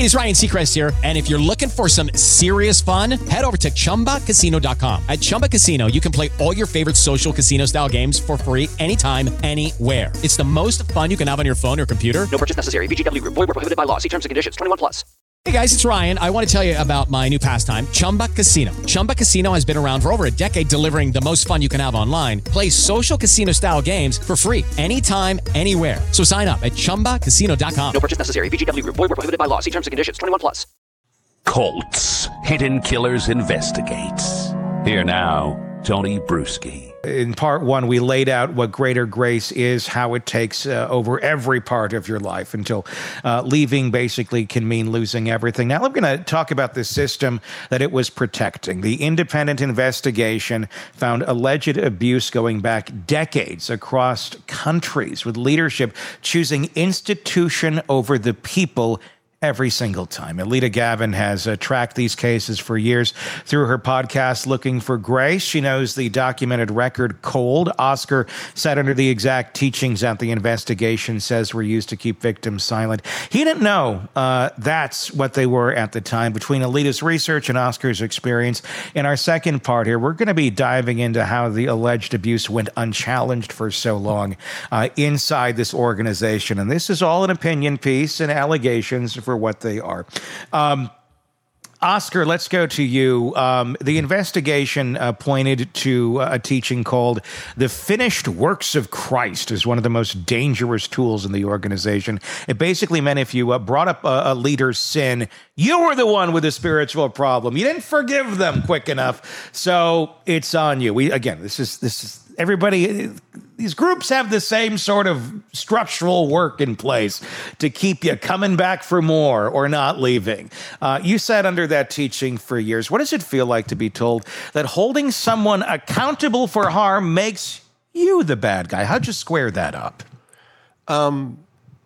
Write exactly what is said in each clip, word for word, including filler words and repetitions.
Hey, it's Ryan Seacrest here. And if you're looking for some serious fun, head over to Chumba Casino dot com. At Chumba Casino, you can play all your favorite social casino style games for free anytime, anywhere. It's the most fun you can have on your phone or computer. No purchase necessary. V G W Group. Void where prohibited by law. See terms and conditions. twenty-one plus. Hey guys, it's Ryan. I want to tell you about my new pastime, Chumba Casino. Chumba Casino has been around for over a decade, delivering the most fun you can have online. Play social casino style games for free anytime, anywhere. So sign up at Chumba Casino dot com. No purchase necessary. V G W Group. Void where prohibited by law. See terms and conditions. twenty-one plus. Colts. Hidden Killers investigates. Here now, Tony Bruschi. In part one, we laid out what greater grace is, how it takes uh, over every part of your life until uh, leaving basically can mean losing everything. Now, I'm going to talk about the system that it was protecting. The independent investigation found alleged abuse going back decades across countries, with leadership choosing institution over the people every single time. Alita Gavin has uh, tracked these cases for years through her podcast, Looking for Grace. She knows the documented record cold. Oscar sat under the exact teachings that the investigation says were used to keep victims silent. He didn't know uh, that's what they were at the time. Between Alita's research and Oscar's experience, in our second part here, we're going to be diving into how the alleged abuse went unchallenged for so long uh, inside this organization. And this is all an opinion piece and allegations for what they are. Um, Oscar, let's go to you. Um, the investigation uh, pointed to a teaching called the finished works of Christ as one of the most dangerous tools in the organization. It basically meant if you uh, brought up a, a leader's sin, you were the one with a spiritual problem. You didn't forgive them quick enough, so it's on you. We again, this is this is everybody. These groups have the same sort of structural work in place to keep you coming back for more or not leaving. Uh, you sat under that teaching for years. What does it feel like to be told that holding someone accountable for harm makes you the bad guy? How'd you square that up? Um,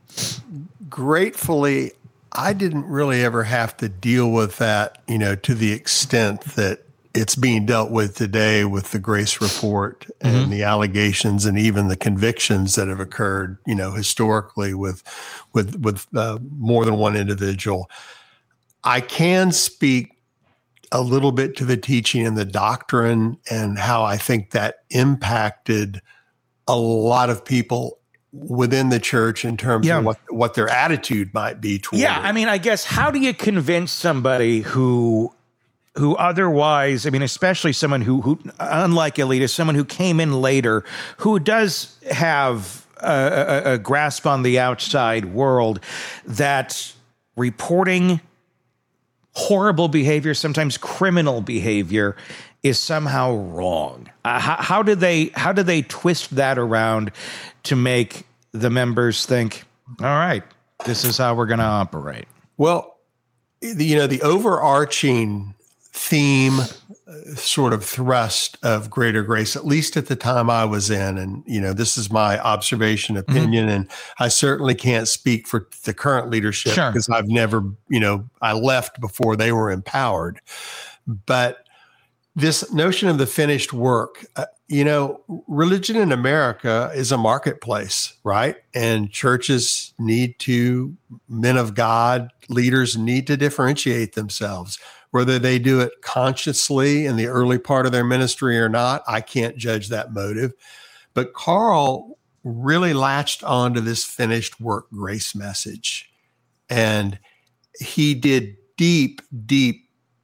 gratefully, I didn't really ever have to deal with that, you know, to the extent that it's being dealt with today with the Grace Report and mm-hmm. the allegations and even the convictions that have occurred, you know, historically with with with uh, more than one individual. I can speak a little bit to the teaching and the doctrine and how I think that impacted a lot of people within the church in terms yeah. of what, what their attitude might be toward Yeah, it. I mean, I guess, how do you convince somebody who who otherwise, I mean, especially someone who, who unlike Alita, someone who came in later, who does have a, a, a grasp on the outside world, that reporting horrible behavior, sometimes criminal behavior, is somehow wrong? Uh, how, how do they how do they twist that around to make the members think, all right, this is how we're going to operate? Well, you know, the overarching theme, uh, sort of thrust of Greater Grace, at least at the time I was in, and, you know, this is my observation, opinion, mm-hmm. and I certainly can't speak for the current leadership sure. because I've never, you know, I left before they were empowered. But this notion of the finished work, uh, you know, religion in America is a marketplace, right? And churches need to, men of God, leaders need to differentiate themselves. Whether they do it consciously in the early part of their ministry or not, I can't judge that motive. But Carl really latched onto this finished work grace message. And he did deep, deep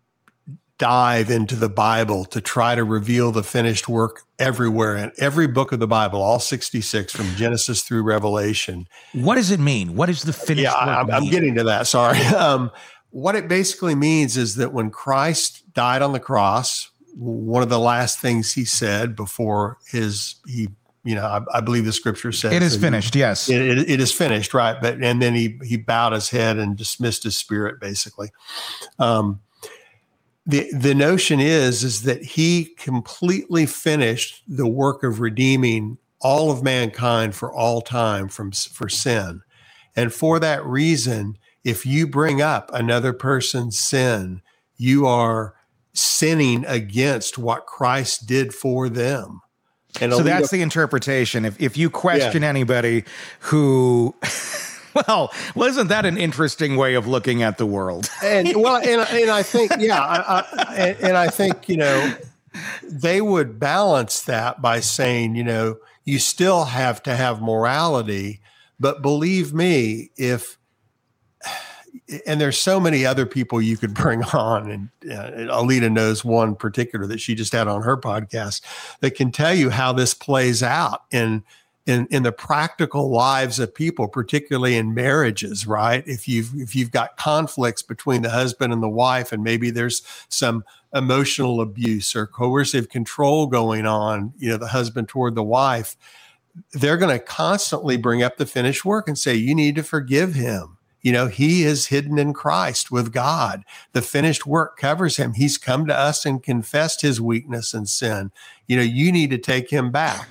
dive into the Bible to try to reveal the finished work everywhere in every book of the Bible, all sixty-six from Genesis through Revelation. What does it mean? What is the finished yeah, work I'm, mean? I'm getting to that. Sorry. Um, what it basically means is that when Christ died on the cross, one of the last things he said before his, he, you know, I, I believe the scripture says it is finished. He, yes, it, it, it is finished. Right. But, and then he, he bowed his head and dismissed his spirit, basically. Um, The the notion is, is that he completely finished the work of redeeming all of mankind for all time from for sin. And for that reason, if you bring up another person's sin, you are sinning against what Christ did for them. And so that's the interpretation. If if you question yeah. anybody who Well, wasn't that an interesting way of looking at the world? And well, and, and I think, yeah, I, I, and, and I think, you know, they would balance that by saying, you know, you still have to have morality, but believe me, if, and there's so many other people you could bring on, and uh, Alita knows one particular that she just had on her podcast that can tell you how this plays out in in in the practical lives of people, particularly in marriages, right? If you've if you've got conflicts between the husband and the wife, and maybe there's some emotional abuse or coercive control going on, you know, the husband toward the wife, they're going to constantly bring up the finished work and say, you need to forgive him. You know, he is hidden in Christ with God. The finished work covers him. He's come to us and confessed his weakness and sin. You know, you need to take him back.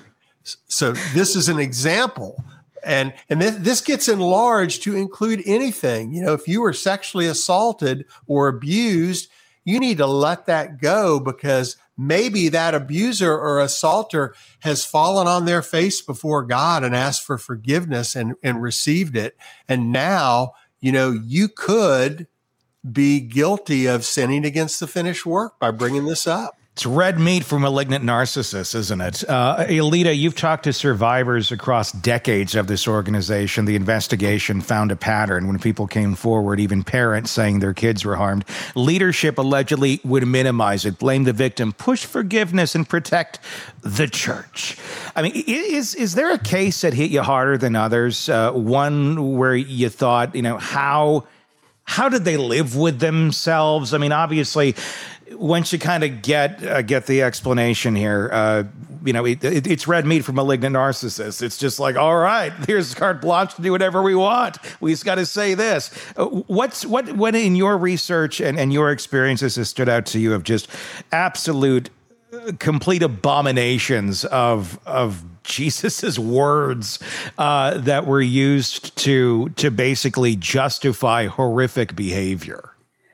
So this is an example. And, and this, this gets enlarged to include anything. You know, if you were sexually assaulted or abused, you need to let that go, because maybe that abuser or assaulter has fallen on their face before God and asked for forgiveness and, and received it. And now, you know, you could be guilty of sinning against the finished work by bringing this up. It's red meat for malignant narcissists, isn't it? Uh, Alita, you've talked to survivors across decades of this organization. The investigation found a pattern when people came forward, even parents saying their kids were harmed. Leadership allegedly would minimize it, blame the victim, push forgiveness, and protect the church. I mean, is is there a case that hit you harder than others? Uh, one where you thought, you know, how how did they live with themselves? I mean, obviously, once you kind of get uh, get the explanation here, uh, you know, it, it, it's red meat for malignant narcissists. It's just like, all right, here's carte blanche to do whatever we want. We just got to say this. Uh, what's what what in your research and, and your experiences has stood out to you of just absolute, uh, complete abominations of of Jesus's words uh, that were used to to basically justify horrific behavior?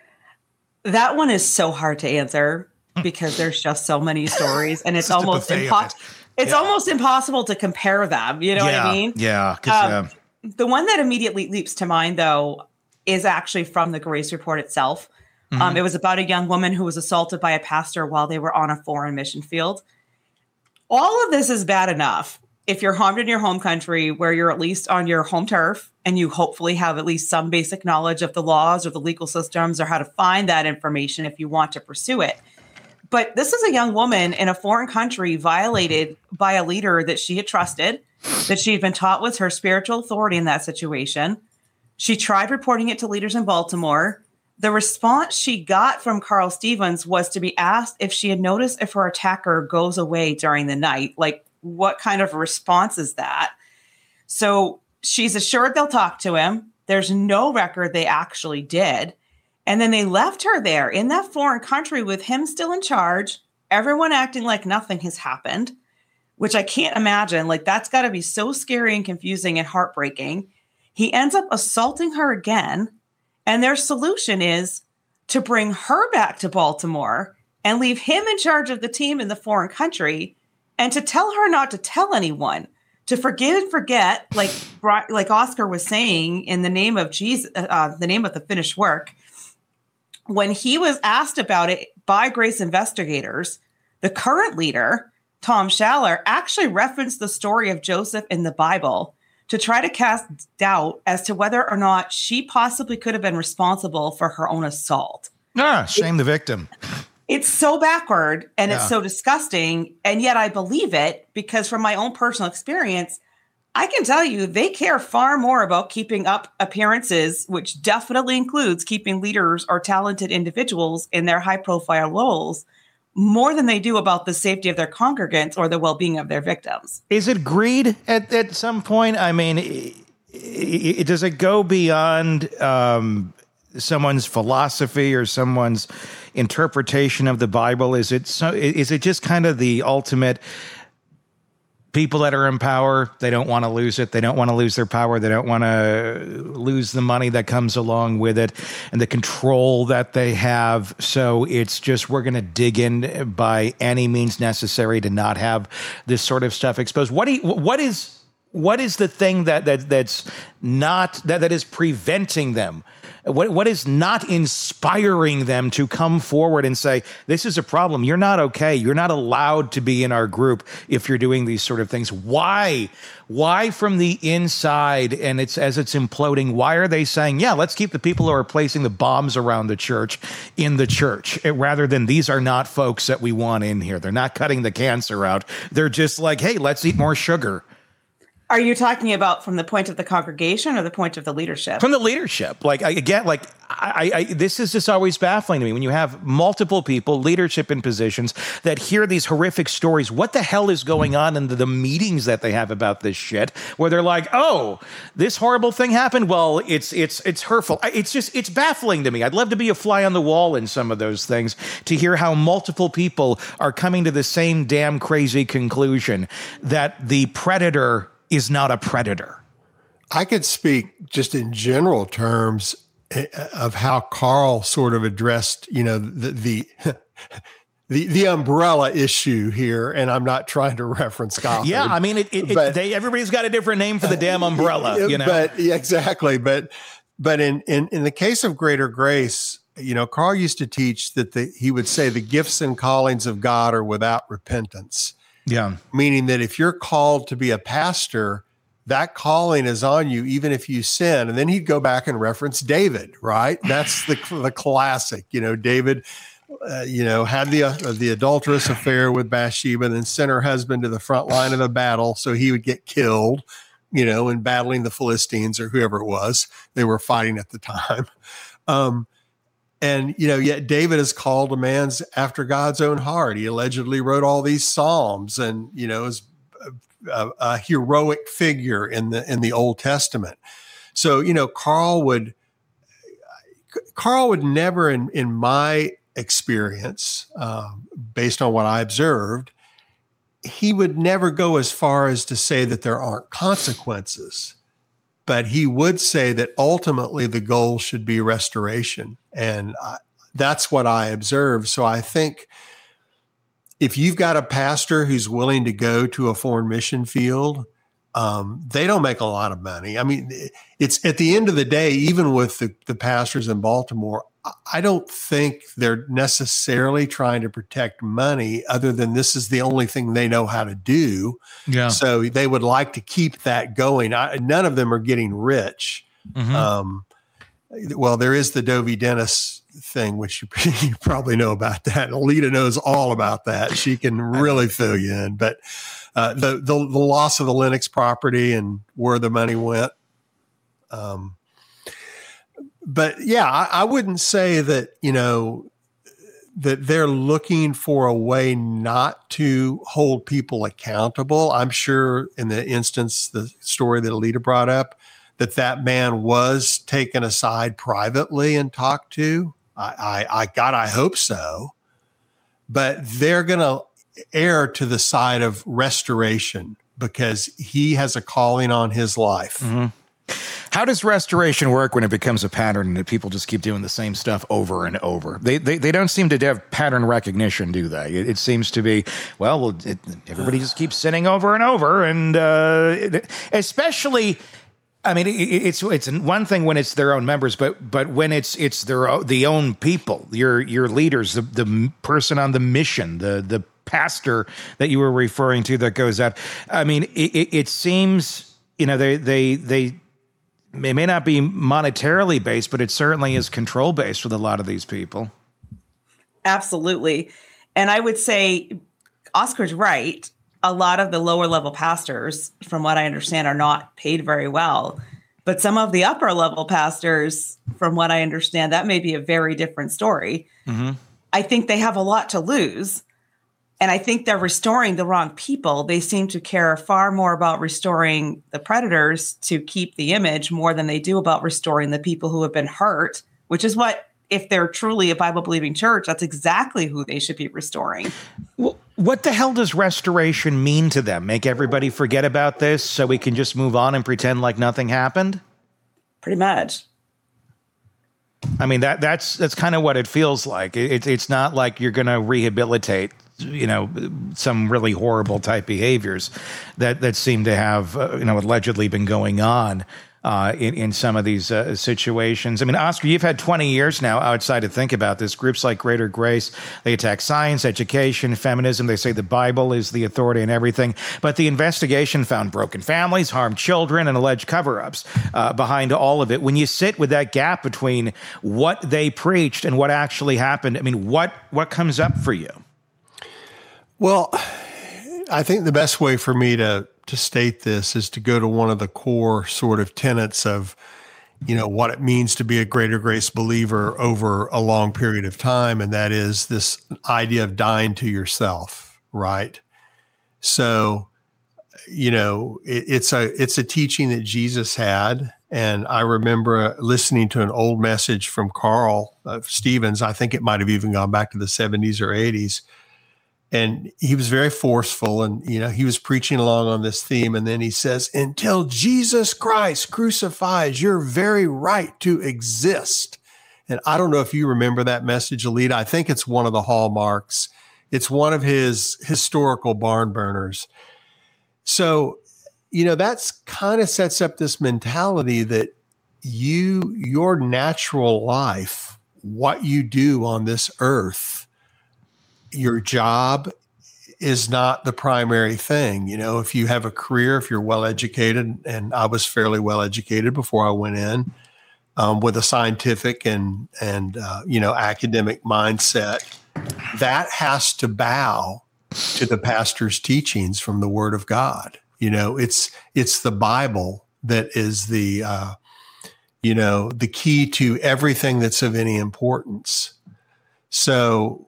That one is so hard to answer because there's just so many stories, and it's almost impo- it's yeah. almost impossible to compare them. You know yeah, what I mean? Yeah. Um, uh, the one that immediately leaps to mind, though, is actually from the Grace Report itself. Mm-hmm. Um, it was about a young woman who was assaulted by a pastor while they were on a foreign mission field. All of this is bad enough if you're harmed in your home country, where you're at least on your home turf, and you hopefully have at least some basic knowledge of the laws or the legal systems or how to find that information if you want to pursue it. But this is a young woman in a foreign country violated by a leader that she had trusted, that she had been taught was her spiritual authority in that situation. She tried reporting it to leaders in Baltimore. The response she got from Carl Stevens was to be asked if she had noticed if her attacker goes away during the night. Like, what kind of response is that? So she's assured they'll talk to him. There's no record they actually did. And then they left her there in that foreign country with him still in charge, everyone acting like nothing has happened, which I can't imagine. Like, that's got to be so scary and confusing and heartbreaking. He ends up assaulting her again. And their solution is to bring her back to Baltimore and leave him in charge of the team in the foreign country, and to tell her not to tell anyone, to forgive and forget, like like Oscar was saying, in the name of Jesus, uh, the name of the finished work. When he was asked about it by Grace investigators, the current leader, Tom Schaller, actually referenced the story of Joseph in the Bible to try to cast doubt as to whether or not she possibly could have been responsible for her own assault. Ah, shame it, the victim. It's so backward and yeah. it's so disgusting. And yet I believe it, because from my own personal experience, I can tell you they care far more about keeping up appearances, which definitely includes keeping leaders or talented individuals in their high profile roles, more than they do about the safety of their congregants or the well-being of their victims. Is it greed at, at some point? I mean, it, it, does it go beyond um, someone's philosophy or someone's interpretation of the Bible? Is it so? Is it just kind of the ultimate? People that are in power, they don't want to lose it. They don't want to lose their power. They don't want to lose the money that comes along with it and the control that they have. So it's just, we're going to dig in by any means necessary to not have this sort of stuff exposed. What do you, what is, what is the thing that, that that's not that, that is preventing them? What what is not inspiring them to come forward and say, this is a problem. You're not okay. You're not allowed to be in our group if you're doing these sort of things. Why? Why from the inside, and it's as it's imploding, why are they saying, yeah, let's keep the people who are placing the bombs around the church in the church, rather than these are not folks that we want in here. They're not cutting the cancer out. They're just like, hey, let's eat more sugar. Are you talking about from the point of the congregation or the point of the leadership? From the leadership. Like, I, again, like, I, I, this is just always baffling to me when you have multiple people, leadership in positions, that hear these horrific stories. What the hell is going on in the, the meetings that they have about this shit, where they're like, oh, this horrible thing happened? Well, it's it's it's hurtful. It's just, it's baffling to me. I'd love to be a fly on the wall in some of those things to hear how multiple people are coming to the same damn crazy conclusion that the predator is not a predator. I could speak just in general terms of how Carl sort of addressed, you know, the the the, the umbrella issue here, and I'm not trying to reference Gothard. Yeah, I mean, it, it, but, it, they everybody's got a different name for the damn umbrella, you know. But yeah, exactly, but but in in in the case of Greater Grace, you know, Carl used to teach that the he would say the gifts and callings of God are without repentance. Yeah. Meaning that if you're called to be a pastor, that calling is on you, even if you sin. And then he'd go back and reference David, right? That's the the classic. You know, David, uh, you know, had the uh, the adulterous affair with Bathsheba and then sent her husband to the front line of the battle so he would get killed, you know, in battling the Philistines or whoever it was they were fighting at the time. Um, And, you know, yet David is called a man after God's own heart. He allegedly wrote all these Psalms and, you know, is a, a heroic figure in the in the Old Testament. So, you know, Carl would Carl would never, in, in my experience, um, based on what I observed, he would never go as far as to say that there aren't consequences. But he would say that ultimately the goal should be restoration. And I, that's what I observed. So I think if you've got a pastor who's willing to go to a foreign mission field, um, they don't make a lot of money. I mean, it's at the end of the day, even with the, the pastors in Baltimore, I don't think they're necessarily trying to protect money other than this is the only thing they know how to do. Yeah. So they would like to keep that going. I, none of them are getting rich. Mm-hmm. Um, well, there is the Dovey Dennis thing, which you, you probably know about that. Alita knows all about that. She can really fill you in. But uh, the, the the loss of the Lennox property and where the money went. Um, but yeah, I, I wouldn't say that, you know, that they're looking for a way not to hold people accountable. I'm sure in the instance, the story that Alita brought up, that that man was taken aside privately and talked to. I, I, I God, I hope so. But they're going to err to the side of restoration because he has a calling on his life. Mm-hmm. How does restoration work when it becomes a pattern and that people just keep doing the same stuff over and over? They they, they don't seem to have pattern recognition, do they? It, it seems to be, well, well it, everybody just keeps sinning over and over. And uh, it, especially, I mean, it, it's it's one thing when it's their own members, but but when it's it's their own, the own people, your your leaders, the, the person on the mission, the the pastor that you were referring to that goes out. I mean, it, it, it seems, you know, they they they. It may not be monetarily based, but it certainly is control based with a lot of these people. Absolutely. And I would say Oscar's right. A lot of the lower level pastors, from what I understand, are not paid very well. But some of the upper level pastors, from what I understand, that may be a very different story. Mm-hmm. I think they have a lot to lose. And I think they're restoring the wrong people. They seem to care far more about restoring the predators to keep the image more than they do about restoring the people who have been hurt, which is what, if they're truly a Bible-believing church, that's exactly who they should be restoring. Well, what the hell does restoration mean to them? Make everybody forget about this so we can just move on and pretend like nothing happened? Pretty much. I mean, that that's that's kind of what it feels like. It, it's not like you're going to rehabilitate you know, some really horrible type behaviors that, that seem to have, uh, you know, allegedly been going on uh, in, in some of these uh, situations. I mean, Oscar, you've had twenty years now outside to think about this. Groups like Greater Grace, they attack science, education, feminism. They say the Bible is the authority in everything. But the investigation found broken families, harmed children, and alleged cover-ups uh, behind all of it. When you sit with that gap between what they preached and what actually happened, I mean, what what comes up for you? Well, I think the best way for me to to state this is to go to one of the core sort of tenets of, you know, what it means to be a Greater Grace believer over a long period of time. And that is this idea of dying to yourself, right? So, you know, it, it's a, it's a teaching that Jesus had. And I remember listening to an old message from Carl uh, Stevens. I think it might've even gone back to the seventies or eighties. And he was very forceful, and, you know, he was preaching along on this theme. And then he says, until Jesus Christ crucifies your very right to exist. And I don't know if you remember that message, Alita. I think it's one of the hallmarks. It's one of his historical barn burners. So, you know, that's kind of sets up this mentality that you, your natural life, what you do on this earth, your job is not the primary thing. You know, if you have a career, if you're well educated, and I was fairly well educated before I went in, um, with a scientific and, and, uh, you know, academic mindset, that has to bow to the pastor's teachings from the Word of God. You know, it's, it's the Bible that is the, uh, you know, the key to everything that's of any importance. So,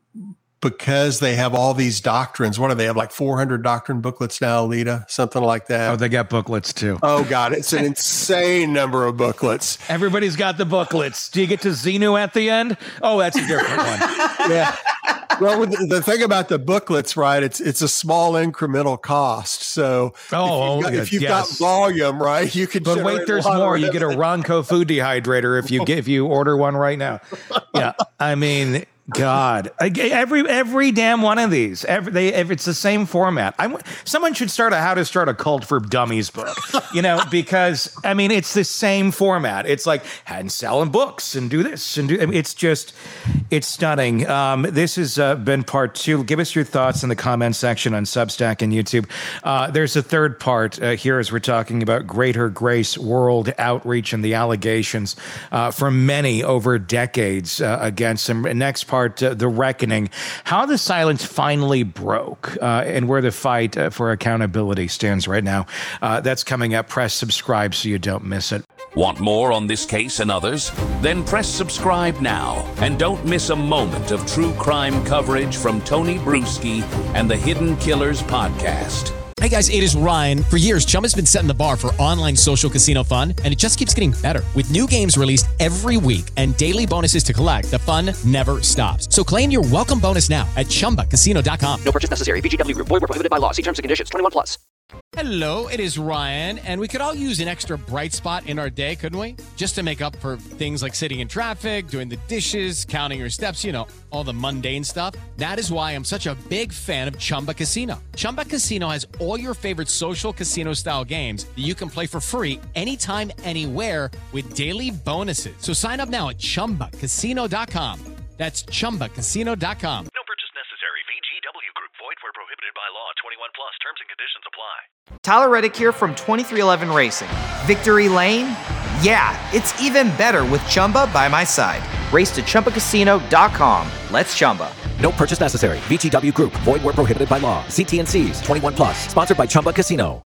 because they have all these doctrines. What do they have, like four hundred doctrine booklets now, Alita? Something like that. Oh, they got booklets too. Oh, God. It's an insane number of booklets. Everybody's got the booklets. Do you get to Xenu at the end? Oh, that's a different one. Yeah. Well, the, the thing about the booklets, right, it's it's a small incremental cost. So oh, if you've got, if you've yes. got volume, right, you can But wait, there's more. You get a Ronco food dehydrator if you get, if you order one right now. Yeah. I mean, God, every every damn one of these, every they, if it's the same format. I someone should start a How to Start a Cult for Dummies book, you know, because I mean it's the same format. It's like and selling books and do this and do. I mean, it's just it's stunning. Um, this has uh, been part two. Give us your thoughts in the comment section on Substack and YouTube. Uh, there's a third part uh, here as we're talking about Greater Grace World Outreach and the allegations uh, from many over decades uh, against them. Next part. Part, uh, the reckoning, how the silence finally broke, uh, and where the fight uh, for accountability stands right now. Uh, that's coming up. Press subscribe so you don't miss it. Want more on this case and others? Then press subscribe now and don't miss a moment of true crime coverage from Tony Bruschi and the Hidden Killers podcast. Hey guys, it is Ryan. For years, Chumba's been setting the bar for online social casino fun, and it just keeps getting better. With new games released every week and daily bonuses to collect, the fun never stops. So claim your welcome bonus now at chumba casino dot com. No purchase necessary. V G W Group. Void where prohibited by law. See terms and conditions. twenty-one plus. Hello, it is Ryan, and we could all use an extra bright spot in our day, couldn't we? Just to make up for things like sitting in traffic, doing the dishes, counting your steps, you know, all the mundane stuff. That is why I'm such a big fan of Chumba Casino. Chumba Casino has all your favorite social casino-style games that you can play for free anytime, anywhere with daily bonuses. So sign up now at chumba casino dot com. That's chumba casino dot com. No purchase necessary. V G W Group. Void where prohibited by law. twenty-one plus. Terms and conditions apply. Tyler Reddick here from twenty-three eleven Racing. Victory Lane? Yeah, it's even better with Chumba by my side. Race to chumba casino dot com. Let's Chumba. No purchase necessary. V G W Group. Void where prohibited by law. See T and C's. twenty-one plus. Sponsored by Chumba Casino.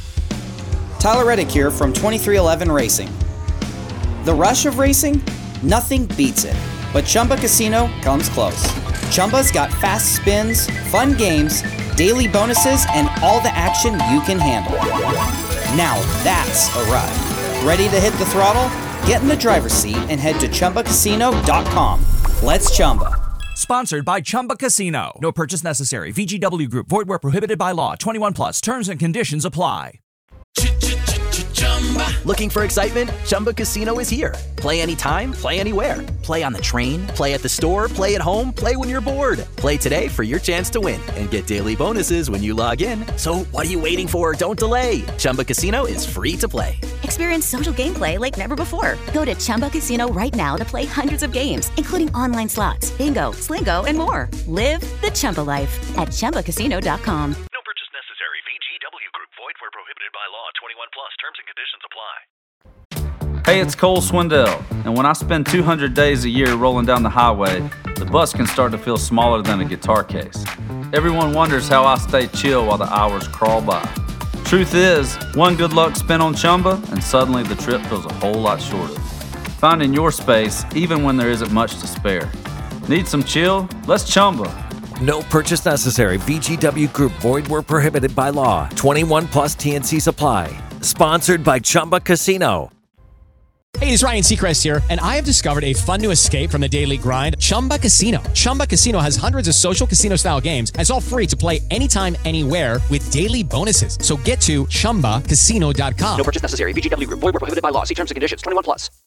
Tyler Reddick here from twenty-three eleven Racing. The rush of racing? Nothing beats it. But Chumba Casino comes close. Chumba's got fast spins, fun games, daily bonuses, and all the action you can handle. Now that's a ride. Ready to hit the throttle? Get in the driver's seat and head to chumba casino dot com. Let's Chumba. Sponsored by Chumba Casino. No purchase necessary. V G W Group. Void where prohibited by law. twenty-one plus. Terms and conditions apply. Looking for excitement? Chumba Casino is here. Play anytime, play anywhere. Play on the train, play at the store, play at home, play when you're bored. Play today for your chance to win and get daily bonuses when you log in. So what are you waiting for? Don't delay. Chumba Casino is free to play. Experience social gameplay like never before. Go to Chumba Casino right now to play hundreds of games, including online slots, bingo, Slingo, and more. Live the Chumba life at Chumba Casino dot com. No purchase necessary. V G W Group. Void where prohibited by law. twenty-one plus. Terms and conditions apply. Hey, it's Cole Swindell, and when I spend two hundred days a year rolling down the highway, the bus can start to feel smaller than a guitar case. Everyone wonders how I stay chill while the hours crawl by. Truth is, one good luck spin on Chumba, and suddenly the trip feels a whole lot shorter. Finding your space, even when there isn't much to spare. Need some chill? Let's Chumba. No purchase necessary. V G W Group. Void where prohibited by law. twenty-one plus T N Cs apply. Sponsored by Chumba Casino. Hey, it's Ryan Seacrest here, and I have discovered a fun new escape from the daily grind, Chumba Casino. Chumba Casino has hundreds of social casino-style games, and it's all free to play anytime, anywhere with daily bonuses. So get to Chumba Casino dot com. No purchase necessary. V G W Group. Void where prohibited by law. See terms and conditions. twenty-one plus.